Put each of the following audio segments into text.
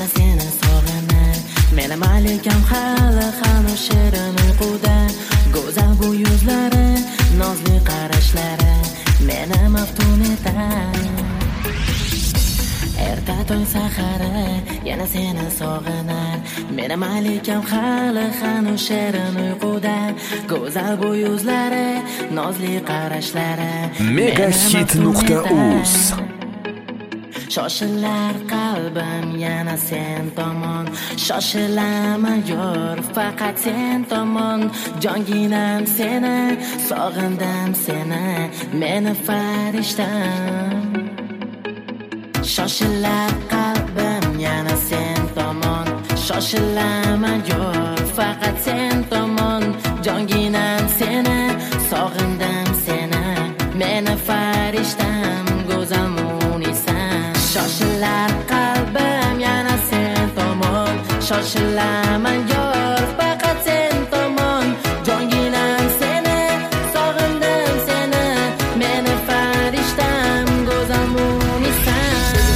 yana seni sog'inib. Meni malikam hali hanuz shirin uyquda. Go'zal bu yuzlari, nozli qarashlari meni maftun etadi. Erta tong sahari yana seni sog'inar. Meni malikam hali hanuz shirin uyquda. Go'zal bu yuzlari, nozli qarashlari Megahit.uz. Shoshilar qalbim yana sen tomon. Shoshilaman yor faqat sen tomon. Jonginam seni, sog'indim seni, meni farishtam. Shoshilar qalbim yana sen tomon. Shoshilaman yor faqat sen tomon. Jonginam seni, sog'indim seni, meni farishtam, go'zal munisan. Shoshilar qalbim yana sen tomon. Shoshilaman yor faqat sen tomon. Jonginam seni, sog'indim seni, meni farishtam, go'zal munisan.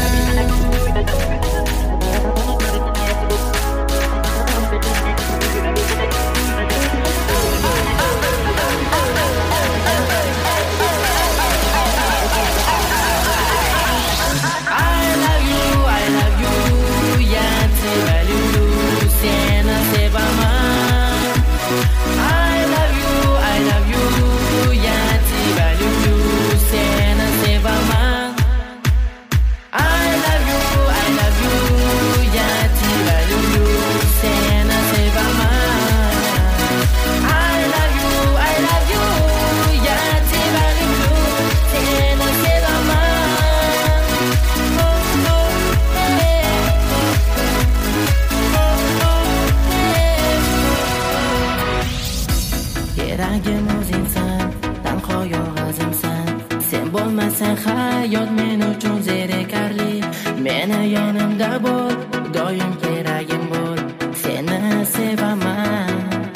Keragim o'zingsan, tanho yolg'izimsan. Sen bo'lmasang hayot men uchun zerikarli. Meni yonimda bo'l, doim keragim bo'l. Seni sevaman.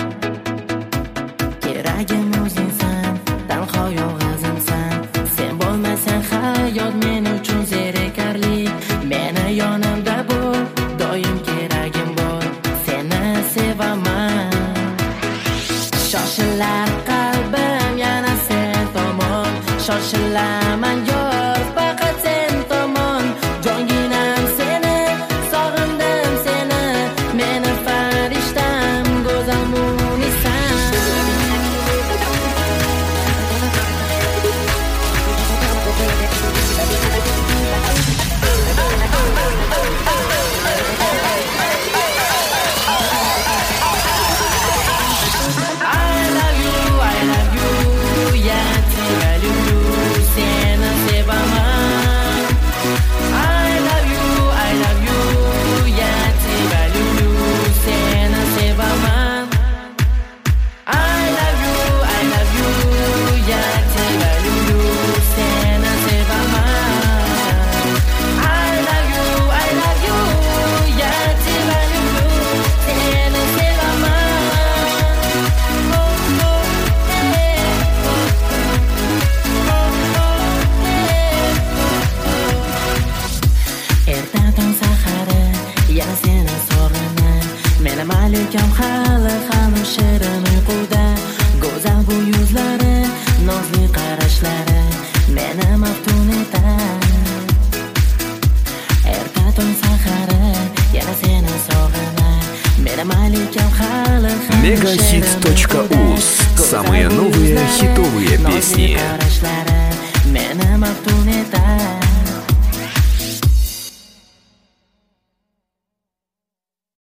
Keragim o'zingsan, tanho yolg'izimsan. Sen bo'lmasang hayot men uchun zerikarli. Meni yonimda bo'l, doim keragim bo'l. Seni sevaman. Shoshilar qalbim yana sen tomon. Shoshilaman yor faqat sen tomon. Jonginam seni, sog'indim seni, meni farishtam, go'zal munisan. Malikam hali hanuz shirin uyquda. Go'zal bu yuzlari, nozli qarashlari meni maftun etadi. Erta tong sahari yana seni sog'inar. Meni malikam hali Megahit.uz. Самые новые хитовые песни. Meni maftun etadi.